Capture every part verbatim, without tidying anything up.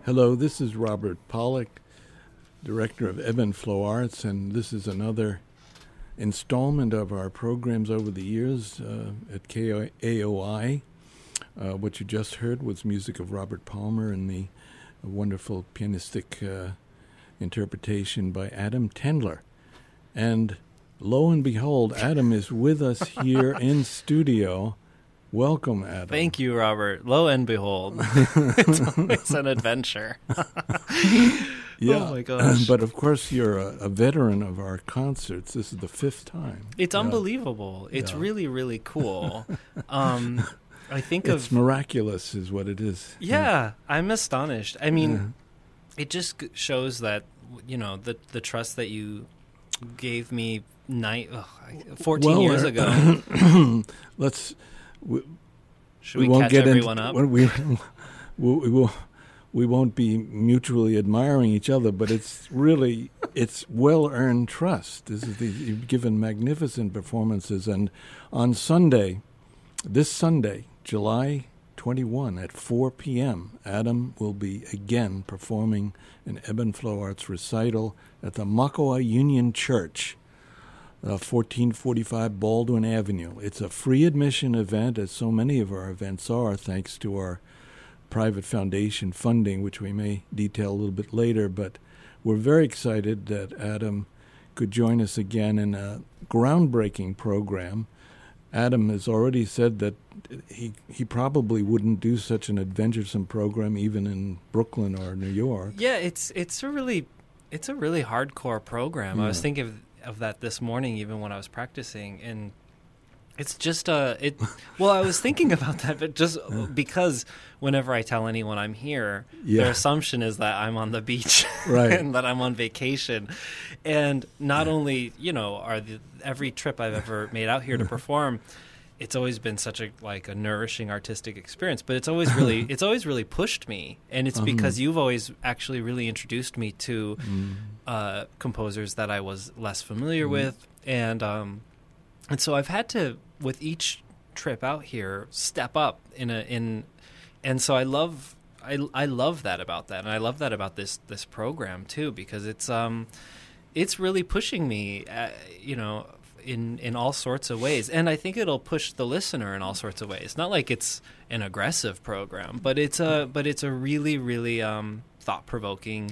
Hello, this is Robert Pollack, Director of Ebb and Flow Arts, and this is another installment of our programs over the years uh, at K A O I. Uh, what you just heard was music of Robert Palmer and the wonderful pianistic uh, interpretation by Adam Tendler. And lo and behold, Adam is with us here in studio. Welcome, Adam. Thank you, Robert. Lo and behold, it's always an adventure. Yeah, oh my gosh! But of course, you're a, a veteran of our concerts. This is the fifth time. It's yeah. unbelievable. It's yeah. really, really cool. um, I think it's of miraculous, is what it is. Yeah, yeah. I'm astonished. I mean, yeah. it just shows that you know the the trust that you gave me night ugh, fourteen well, years ago. Let's. We, Should we, we won't catch get everyone into, up? We, we, we will. We won't be mutually admiring each other, but it's really it's well-earned trust. This is the, you've given magnificent performances, and on Sunday, this Sunday, July twenty-first at four p.m., Adam will be again performing an Ebb and Flow Arts recital at the Makawai Union Church, uh, fourteen forty-five Baldwin Avenue. It's a free admission event, as so many of our events are, thanks to our private foundation funding, which we may detail a little bit later. But we're very excited that Adam could join us again in a groundbreaking program. Adam has already said that he he probably wouldn't do such an adventuresome program even in Brooklyn or New York. Yeah, it's it's a really it's a really hardcore program. Yeah. I was thinking of, of that this morning, even when I was practicing, and it's just uh it. Well, I was thinking about that, but just yeah. because whenever I tell anyone I'm here, yeah. their assumption is that I'm on the beach, right, and that I'm on vacation. And not yeah. only you know are the, every trip I've ever made out here to perform, it's always been such a like a nourishing artistic experience. But it's always really it's always really pushed me, and it's um, because you've always actually really introduced me to mm. uh, composers that I was less familiar mm. with, and um, and so I've had to, with each trip out here, step up in a in, and so I love I I love that about that, and I love that about this this program too, because it's um it's really pushing me, uh, you know, in in all sorts of ways, and I think it'll push the listener in all sorts of ways. Not like it's an aggressive program, but it's a but it's a really really um, thought provoking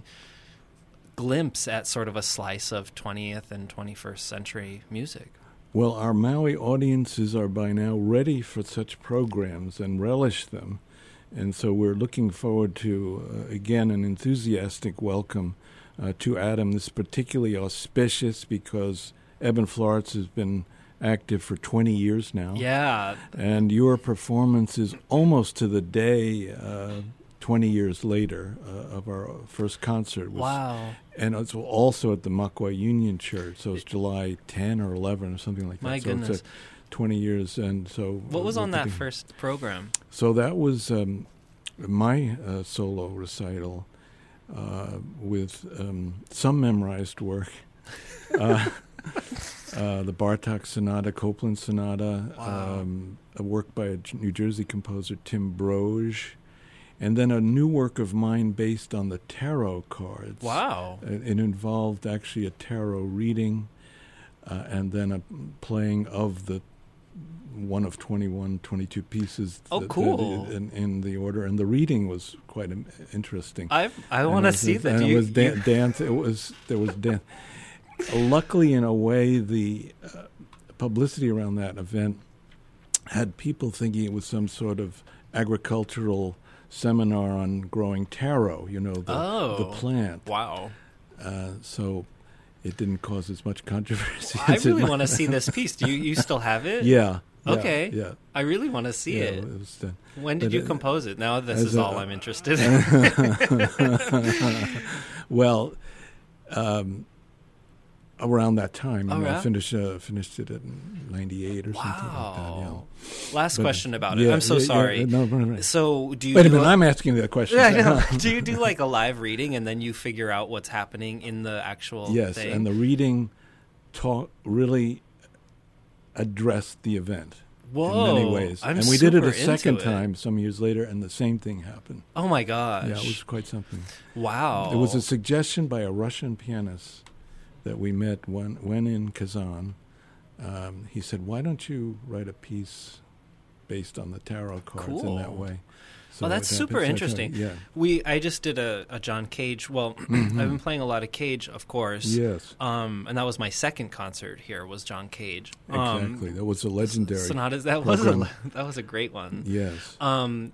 glimpse at sort of a slice of twentieth and twenty-first century music. Well, our Maui audiences are by now ready for such programs and relish them. And so we're looking forward to, uh, again, an enthusiastic welcome uh, to Adam. This is particularly auspicious because Ebb and Flow Arts has been active for twenty years now. Yeah. And your performance is almost to the day uh, twenty years later uh, of our first concert. Was, wow. And it's also at the Makawai Union Church, so it's July tenth or eleventh or something like that. My so goodness. It's twenty years, and so... What was on that thinking, first program? So that was um, my uh, solo recital uh, with um, some memorized work. uh, uh, the Bartok Sonata, Copland Sonata, wow. um, a work by a New Jersey composer, Tim Broge, and then a new work of mine based on the tarot cards. Wow. It, it involved actually a tarot reading uh, and then a playing of the one of twenty-one, twenty-two pieces. Oh, that, cool. That in, in the order. And the reading was quite um, interesting. I I want to see that. And Do it you, was dan- you... dance. It was, there was dance. Luckily, in a way, the uh, publicity around that event had people thinking it was some sort of agricultural seminar on growing taro, you know, the, oh, the plant. Wow. Uh, so it didn't cause as much controversy. I as really it want to see this piece. Do you, you still have it? Yeah. Okay. Yeah. yeah. I really want to see yeah, it. it was done. When did but you uh, compose it? Now this is a, all I'm interested in. Well, um, around that time, oh, you know, yeah? I finished uh, finished it in ninety-eight or wow. something like that. Yeah. Last but, question about yeah, it. I'm so yeah, sorry. Yeah, no, no, no. So do you? Wait do a minute. A, I'm asking the question. Yeah, I know. Do you do like a live reading and then you figure out what's happening in the actual? Yes, thing? and the reading talk really addressed the event. Whoa, in many ways. I'm and we did it super a second into it. time some years later, and the same thing happened. Oh my gosh. Yeah, it was quite something. Wow. It was a suggestion by a Russian pianist that we met when, when in Kazan. Um, he said, why don't you write a piece based on the tarot cards Cool. in that way? So well, that's it super happens. interesting. Yeah. We I just did a, a John Cage. Well, Mm-hmm. I've been playing a lot of Cage, of course. Yes. Um, and that was my second concert here. Was John Cage. Um, Exactly. That was a legendary Sonatas. That was a program. that was a great one. Yes. Um,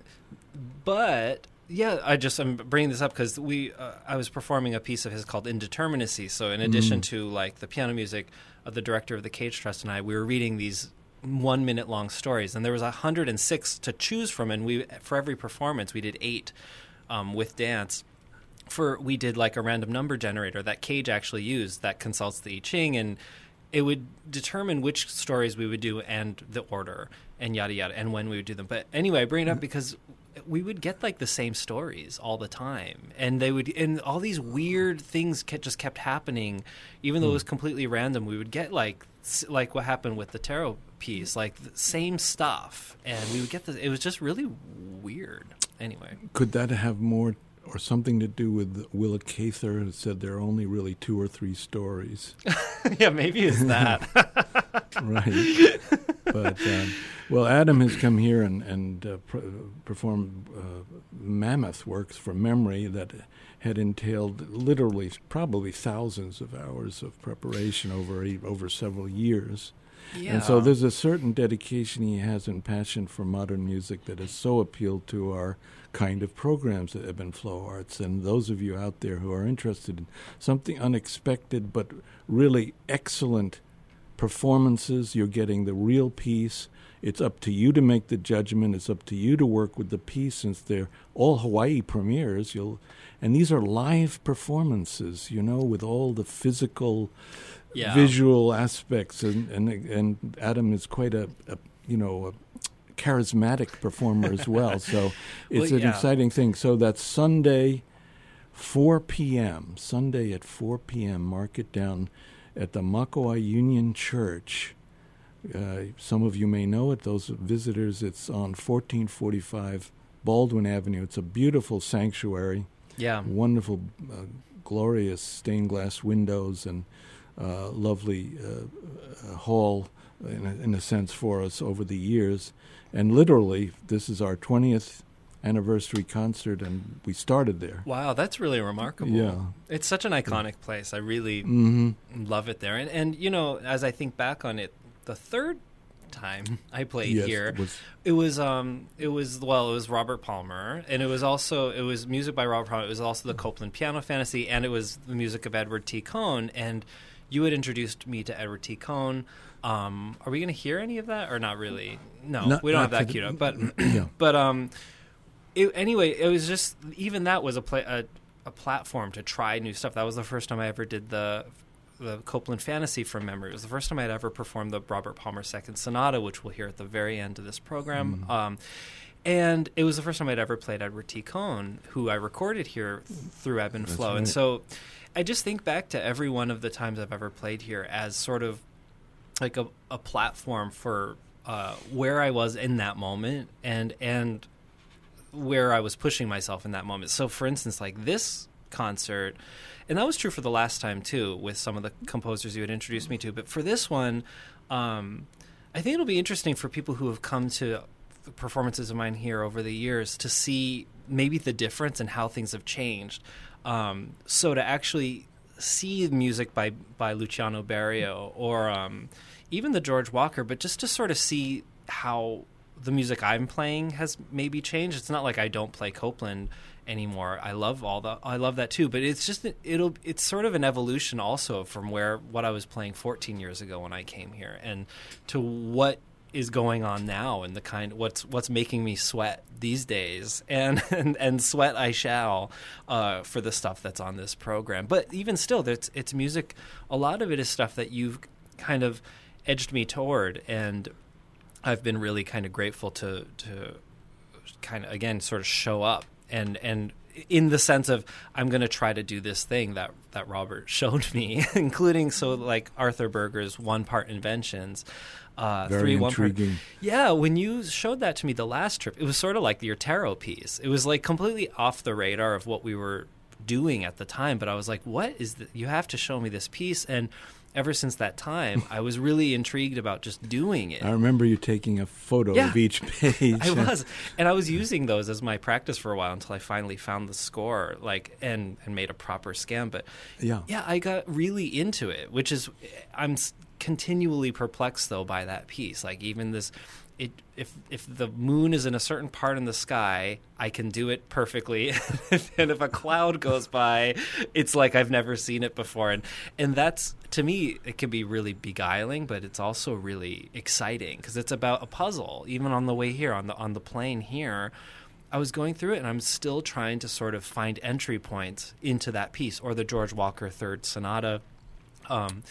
but yeah, I just I'm bringing this up because we uh, I was performing a piece of his called Indeterminacy. So in addition Mm. to like the piano music, uh, the director of the Cage Trust and I, we were reading these one minute long stories, and there was one hundred six to choose from, and we for every performance we did eight um, with dance. For we did like a random number generator that Cage actually used that consults the I Ching, and it would determine which stories we would do and the order and yada yada and when we would do them. But anyway, I bring it up because we would get like the same stories all the time, and they would and all these weird things kept, just kept happening, even though it was completely random. We would get like like what happened with the tarot piece, like the same stuff, and we would get the. It was just really weird. Anyway, Could that have more or something to do with Willa Cather, who said there are only really two or three stories? yeah, maybe it's that. Right. But, um, well, Adam has come here and, and uh, pr- performed uh, mammoth works from memory that had entailed literally probably thousands of hours of preparation over a, over several years. Yeah. And so there's a certain dedication he has and passion for modern music that has so appealed to our kind of programs at Ebb and Flow Arts. And those of you out there who are interested in something unexpected but really excellent performances, you're getting the real piece. It's up to you to make the judgment. It's up to you to work with the piece, since they're all Hawaii premieres. You'll, and these are live performances, you know, with all the physical, Yeah. visual aspects. And, and and Adam is quite a, a you know a charismatic performer as well. So it's Well, an yeah. exciting thing. So that's Sunday, four p.m. Sunday at four p.m. Mark it down at the Makawai Union Church. Uh, some of you may know it. Those visitors, it's on fourteen forty-five Baldwin Avenue. It's a beautiful sanctuary, yeah. wonderful, uh, glorious stained glass windows, and uh, lovely uh, uh, hall, in a, in a sense, for us over the years. And literally, this is our twentieth anniversary concert, and we started there. Wow, that's really remarkable. Yeah. It's such an iconic place. I really Mm-hmm. love it there. And, and, you know, as I think back on it, the third time I played Yes, here, it was- it was, um, it was, well, it was Robert Palmer, and it was also, it was music by Robert Palmer. It was also the Copeland Piano Fantasy, and it was the music of Edward T. Cohn. And you had introduced me to Edward T. Cohn. Um, are we going to hear any of that, or not really? No, Not- we don't not have that for queued the- up. But, yeah. but, um, it, anyway, it was just, even that was a, play, a a platform to try new stuff. That was the first time I ever did the the Copeland Fantasy from memory. It was the first time I'd ever performed the Robert Palmer Second Sonata, which we'll hear at the very end of this program. Mm. Um, and it was the first time I'd ever played Edward T. Cohn, who I recorded here through Ebb and That's Flow. right. And so I just think back to every one of the times I've ever played here as sort of like a, a platform for uh, where I was in that moment, and and where I was pushing myself in that moment. So, for instance, like this concert, and that was true for the last time too, with some of the composers you had introduced me to. But for this one, um, I think it'll be interesting for people who have come to performances of mine here over the years to see maybe the difference and how things have changed. Um, so to actually see music by by Luciano Berio or um, even the George Walker, but just to sort of see how the music I'm playing has maybe changed. It's not like I don't play Copeland anymore. I love all the I love that too, but it's just it'll it's sort of an evolution also from where what I was playing fourteen years ago when I came here, and to what is going on now, and the kind what's what's making me sweat these days, and and, and sweat I shall uh, for the stuff that's on this program. But even still, it's it's music. A lot of it is stuff that you've kind of edged me toward, and I've been really kind of grateful to to kind of again sort of show up and and in the sense of I'm going to try to do this thing that that Robert showed me, including so like Arthur Berger's one part inventions. Uh, Very three, intriguing. One part. Yeah, when you showed that to me the last trip, it was sort of like your tarot piece. It was like completely off the radar of what we were doing at the time. But I was like, what is that? You have to show me this piece. And ever since that time, I was really intrigued about just doing it. I remember you taking a photo Yeah. of each page. I was, and I was using those as my practice for a while until I finally found the score, like, and and made a proper scan. But Yeah. yeah, I got really into it, which is, I'm s- continually perplexed though by that piece. Like even this, it if if the moon is in a certain part in the sky, I can do it perfectly, and if a cloud goes by, it's like I've never seen it before, and and that's, to me, it can be really beguiling, but it's also really exciting because it's about a puzzle. Even on the way here, on the on the plane here, I was going through it, and I'm still trying to sort of find entry points into that piece, or the George Walker Third Sonata. Um,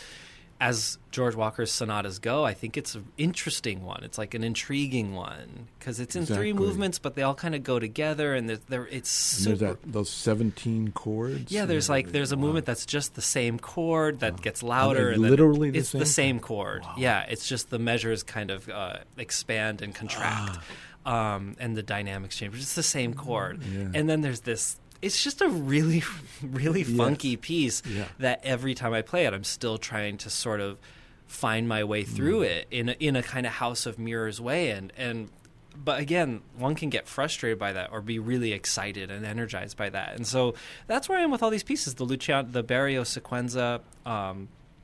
as George Walker's sonatas go, I think it's an interesting one. It's like an intriguing one because it's in Exactly. three movements, but they all kind of go together, and they're, they're, it's And there's super. that, those seventeen chords. Yeah, there's like there's a Wow. movement that's just the same chord that Wow. gets louder, Are they and then literally the it's same the same chord? chord. Wow. Yeah, it's just the measures kind of uh, expand and contract, um, and the dynamics change. But it's the same chord, Yeah. and then there's this. It's just a really, really Yes. funky piece Yeah. that every time I play it, I'm still trying to sort of find my way through Mm. it in a, in a kind of House of Mirrors way, and and but again, one can get frustrated by that or be really excited and energized by that, and so that's where I am with all these pieces. The Luciano, the Barrio Sequenza um,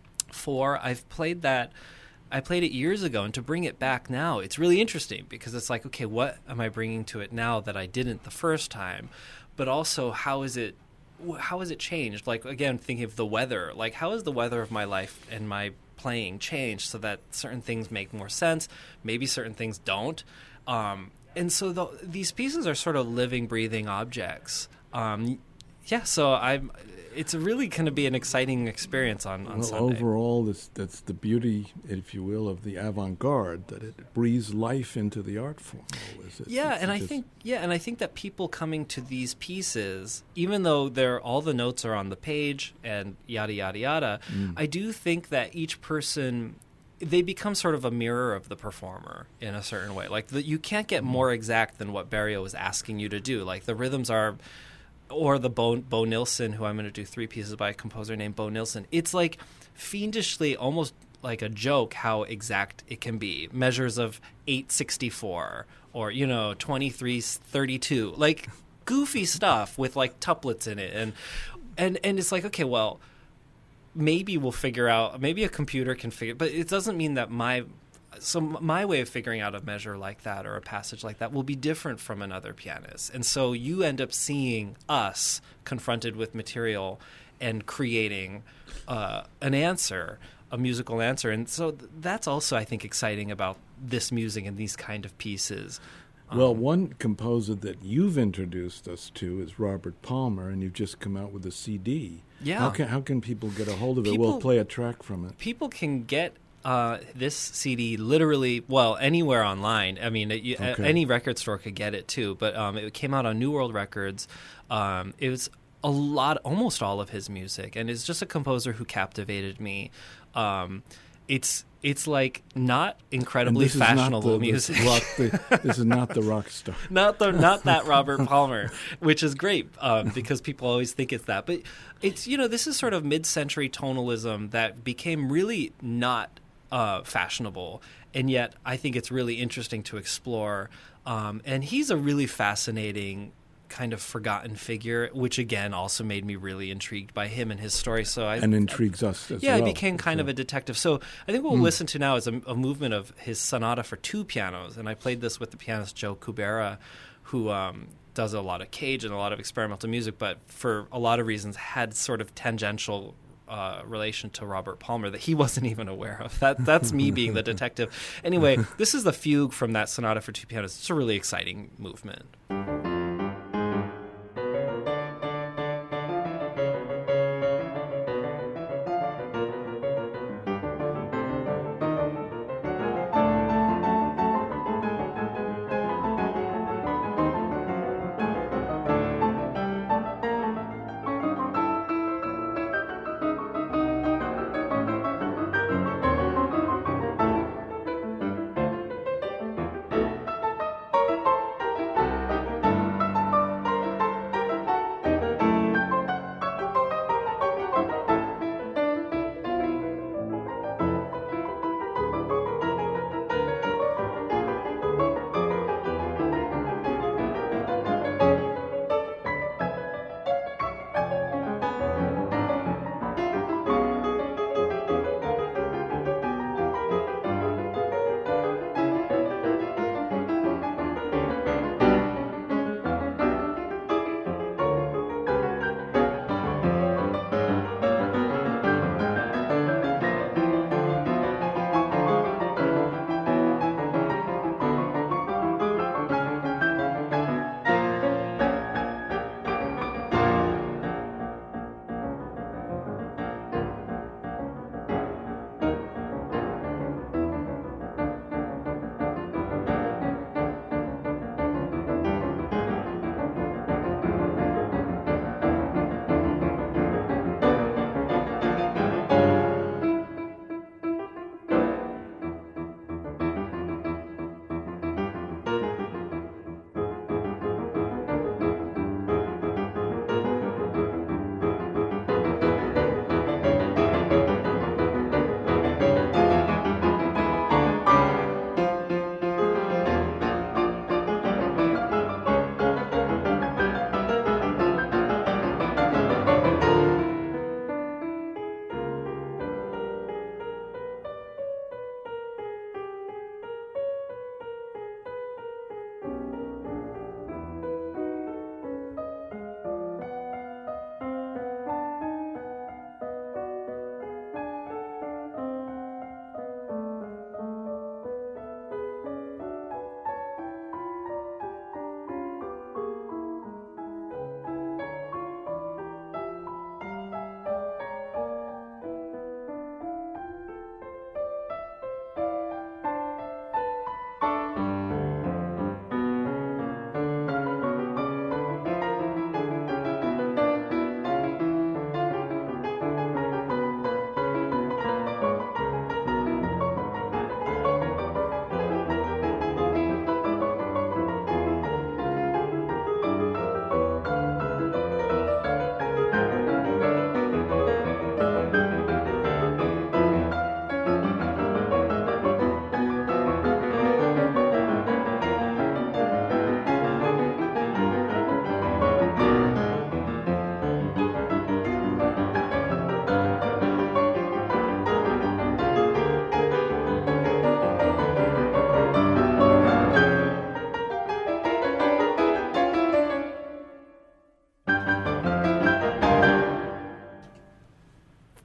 four, I've played that. I played it years ago, and to bring it back now, it's really interesting because it's like, okay, what am I bringing to it now that I didn't the first time? But also, how is it? How has it changed? Like again, thinking of the weather. Like, how has the weather of my life and my playing changed so that certain things make more sense, maybe certain things don't, um, and so the, these pieces are sort of living, breathing objects. Um, yeah, so I'm. It's really going to be an exciting experience on, on Well, Sunday. overall, this, that's the beauty, if you will, of the avant-garde, that it breathes life into the art form. always. It's- Yeah, it's and I just- think yeah, and I think that people coming to these pieces, even though they're all the notes are on the page and yada yada yada, Mm. I do think that each person, they become sort of a mirror of the performer in a certain way. Like the, you can't get more exact than what Barrio is asking you to do. Like the rhythms are, or the Bo, Bo Nilsson, who I'm going to do three pieces by a composer named Bo Nilsson. It's like fiendishly, almost like a joke, how exact it can be. Measures of eight sixty-four or, you know, twenty-three thirty-two, like goofy stuff with like tuplets in it. And, and, and it's like, okay, well, maybe we'll figure out, maybe a computer can figure, but it doesn't mean that my, so my way of figuring out a measure like that or a passage like that will be different from another pianist. And so you end up seeing us confronted with material and creating uh, an answer, a musical answer. And so th- that's also, I think, exciting about this music and these kind of pieces. Well, Um, one composer that you've introduced us to is Robert Palmer, and you've just come out with a C D. Yeah. How can how can people get a hold of it? People- We'll play a track from it. People can get uh, this C D literally, well, anywhere online. I mean, it, you, a- Okay. any record store could get it too. But um, it came out on New World Records. Um, it was a lot, almost all of his music, and it's just a composer who captivated me. Um, it's it's like not And incredibly this is not fashionable the- music. The rock, the, this is not the rock star. not the not that Robert Palmer, which is great um, because people always think it's that. But it's, you know, this is sort of mid-century tonalism that became really not uh, fashionable, and yet I think it's really interesting to explore. Um, and he's a really fascinating kind of forgotten figure, which again also made me really intrigued by him and his story. So I And intrigues us as yeah, well. I became kind So- of a detective. So I think what we'll listen to now is a, a movement of his sonata for two pianos, and I played this with the pianist Joe Kubera, who um, does a lot of cage and a lot of experimental music, but for a lot of reasons had sort of tangential uh, relation to Robert Palmer that he wasn't even aware of. That that's me being the detective. Anyway, this is the fugue from that sonata for two pianos. It's a really exciting movement.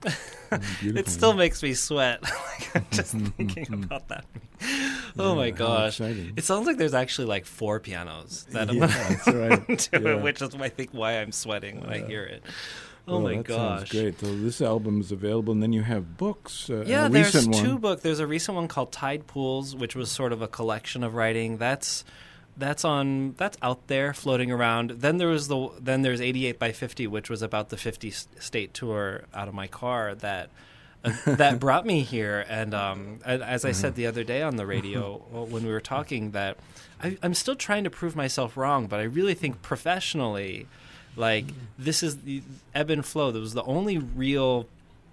It still makes me sweat. Like, I'm just thinking about that. Oh yeah, my gosh! Exciting. It sounds like there's actually like four pianos that I'm yeah, that's right. doing, yeah. which is I think why I'm sweating when Yeah. I hear it. Oh well, my that gosh! Sounds great. So this album is available, and then you have books. Uh, Yeah, and a there's recent two one. books. There's a recent one called Tide Pools, which was sort of a collection of writing. That's that's on that's out there floating around. Then there was the then there's eighty-eight by fifty, which was about the fifty state tour out of my car that uh, that brought me here. And um, as I said the other day on the radio when we were talking, that I, I'm still trying to prove myself wrong, but I really think professionally, like this is the ebb and flow. That was the only real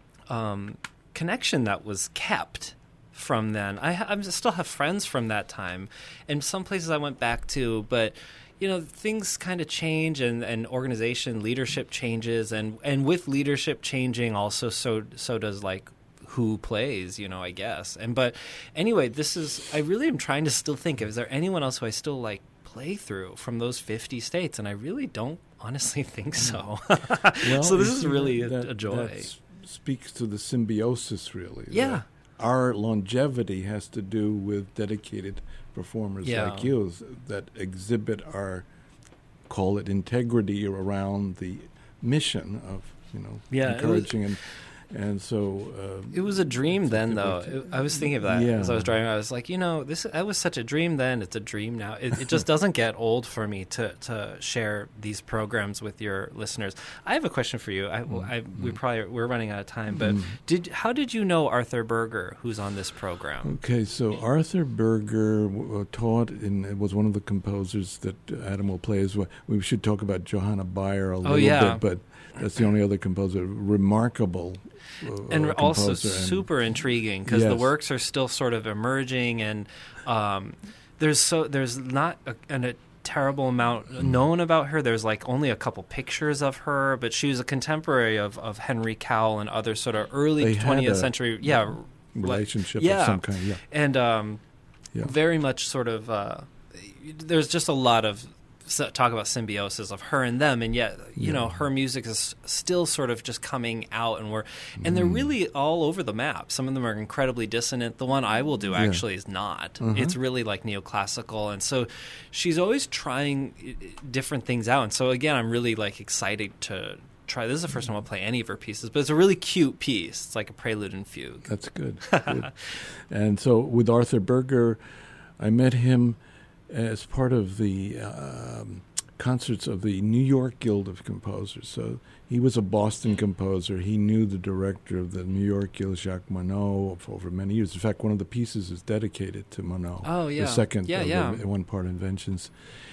um, connection that was kept from then. I, I still have friends from that time, and some places I went back to, but you know, things kind of change, and, and organization leadership changes, and, and with leadership changing, also so so does like who plays, you know, I guess. And but anyway, this is I really am trying to still think, is there anyone else who I still like play through from those fifty states? And I really don't honestly think so. Well, so this is really that, a, a joy. That s- speaks to the symbiosis, really. Yeah. That our longevity has to do with dedicated performers Yeah. like you that exhibit our, call it, integrity around the mission of, you know, Yeah, it was- encouraging and and so uh, It was a dream then, though. It, I was thinking of that Yeah. as I was driving. I was like, you know, this. That was such a dream then. It's a dream now. It, it just doesn't get old for me to, to share these programs with your listeners. I have a question for you. I, I we probably we're running out of time, but did how did you know Arthur Berger, who's on this program? Okay, so Arthur Berger w- uh, taught in was one of the composers that Adam will play as well. We should talk about Johanna Bayer a little yeah. bit, but that's the only other composer. Remarkable, uh, And uh, also composer and- super intriguing because the Yes. works are still sort of emerging, and um, there's so there's not a, an, a terrible amount known about her. There's like only a couple pictures of her, but she was a contemporary of, of Henry Cowell and other sort of early They had twentieth a century, yeah, relationship yeah. of some kind. Yeah, and um, Yeah. very much sort of. Uh, there's just a lot of s- talk about symbiosis of her and them, and yet you Yeah. know her music is still sort of just coming out, and we're and they're really all over the map. Some of them are incredibly dissonant. The one I will do actually is not. It's really like neoclassical, and so she's always trying uh, different things out. And so again, I'm really like excited to try. This is the first time I'll play any of her pieces, but it's a really cute piece. It's like a prelude and fugue. that's good. good. And so with Arthur Berger, I met him as part of the um, concerts of the New York Guild of Composers. So he was a Boston composer. He knew the director of the New York Guild, Jacques Monod, for over many years. In fact, one of the pieces is dedicated to Monod. Oh, yeah. The second Yeah, of yeah. the One Part Inventions.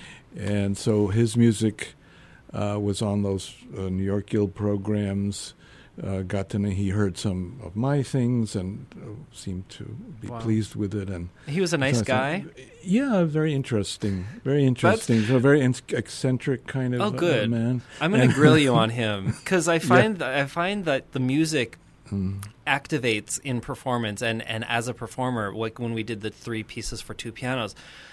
And so his music uh, was on those uh, New York Guild programs. Uh, got to know, he heard some of my things and uh, seemed to be Wow. pleased with it. And He was a nice so I guy. thought, yeah, very interesting, very interesting. So very in- eccentric kind of Oh, good. uh, man. I'm going to And- grill you on him because I find that I find that the music Mm. activates in performance, and, and as a performer, like when we did the three pieces for two pianos,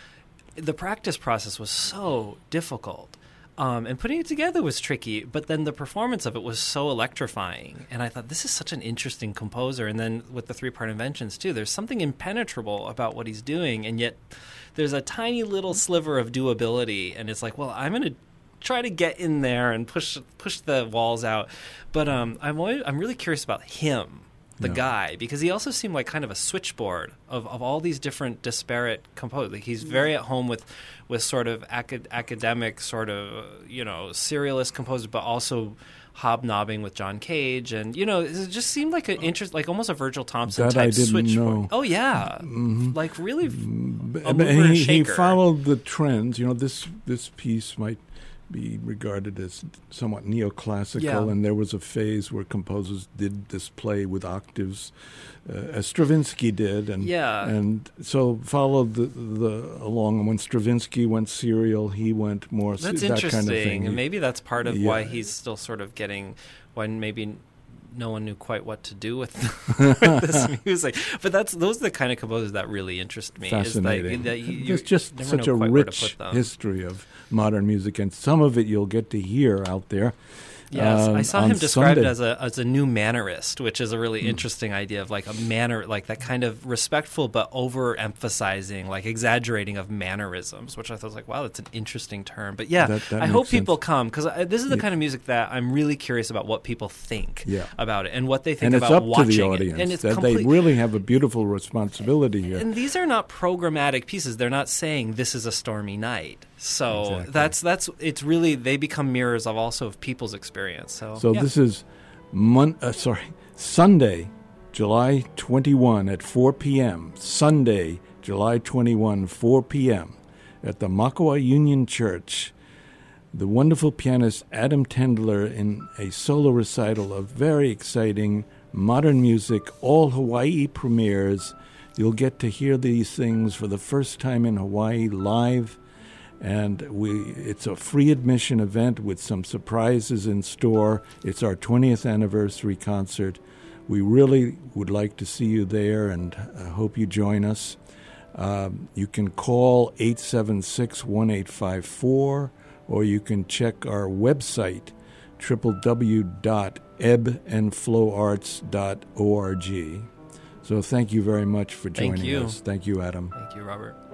the practice process was so difficult. Um, and putting it together was tricky, but then the performance of it was so electrifying. And I thought, this is such an interesting composer. And then with the three-part inventions, too, there's something impenetrable about what he's doing, and yet there's a tiny little sliver of doability. And it's like, well, I'm going to try to get in there and push push the walls out. But um, I'm always, I'm really curious about him, the Yeah. guy, because he also seemed like kind of a switchboard of, of all these different disparate composers. Like he's very at home with with sort of acad- academic sort of, you know, serialist composers, but also hobnobbing with John Cage. And, you know, it just seemed like an interest, like almost a Virgil Thompson That I type didn't switchboard. know. Oh, yeah. Like really But- a but mover and he, he shaker. followed the trends. You know, this this piece might be regarded as somewhat neoclassical, Yeah. and there was a phase where composers did this play with octaves, uh, as Stravinsky did, and Yeah. and so followed the, the along. And when Stravinsky went serial, he went more That's that interesting, kind of thing. and maybe that's part of why Yeah. he's still sort of getting, why maybe no one knew quite what to do with, with this music. But that's those are the kind of composers that really interest me. Fascinating. Is that, that you, There's you just never such know a quite where to rich put them. history of modern music, and some of it you'll get to hear out there. Yes, um, I saw on him described Sunday. as a as a new mannerist, which is a really mm. interesting idea of like a manner, like that kind of respectful but overemphasizing, like exaggerating of mannerisms, which I thought was like, wow, that's an interesting term. But yeah, that, that I hope sense. people come because this is the yeah. kind of music that I'm really curious about what people think yeah. about it and what they think and about it's up watching to the audience. it. And it's that complete, they really have a beautiful responsibility here. And these are not programmatic pieces. They're not saying this is a stormy night. So exactly. that's that's it's really they become mirrors of also of people's experience. So, so yeah. this is Mon- uh, sorry, Sunday, July twenty-first at four p.m. Sunday, July twenty-first, four p.m. at the Makua Union Church. The wonderful pianist Adam Tendler in a solo recital of very exciting modern music, all Hawaii premieres. You'll get to hear these things for the first time in Hawaii live. And we it's a free admission event with some surprises in store. It's our twentieth anniversary concert. We really would like to see you there, and I hope you join us. Um, you can call eight seven six, one eight five four, or you can check our website, w w w dot ebb and flow arts dot org. So thank you very much for joining Thank you. us. Thank you, Adam. Thank you, Robert.